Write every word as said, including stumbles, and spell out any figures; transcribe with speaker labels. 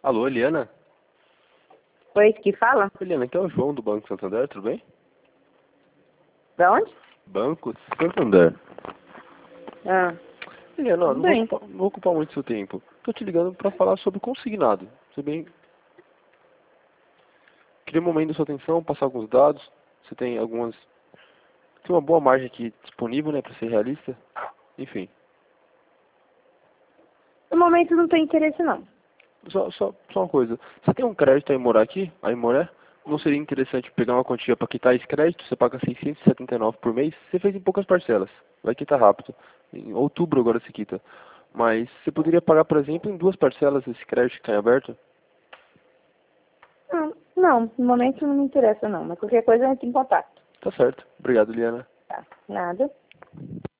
Speaker 1: Alô, Eliana?
Speaker 2: Oi, que fala?
Speaker 1: Eliana, aqui é o João do Banco Santander, tudo bem?
Speaker 2: Da onde?
Speaker 1: Banco Santander.
Speaker 2: Ah,
Speaker 1: Eliana, ó,
Speaker 2: tudo
Speaker 1: não vou
Speaker 2: bem.
Speaker 1: ocupar, não vou ocupar muito seu tempo. Tô te ligando para falar sobre consignado. Você bem... Queria um momento da sua atenção, passar alguns dados. Você tem algumas... Tem uma boa margem aqui disponível, né, para ser realista. Enfim.
Speaker 2: No momento não tem interesse, não.
Speaker 1: Só, só, só uma coisa. Você tem um crédito a Imoré aqui? A Imoré? Não seria interessante pegar uma quantia para quitar esse crédito? Você paga seiscentos e setenta e nove por mês. Você fez em poucas parcelas. Vai quitar rápido. Em outubro agora se quita. Mas você poderia pagar, por exemplo, em duas parcelas esse crédito que está em aberto?
Speaker 2: Não, não, no momento não me interessa, não. Mas qualquer coisa entra em contato.
Speaker 1: Tá certo. Obrigado, Liana.
Speaker 2: Tá, nada.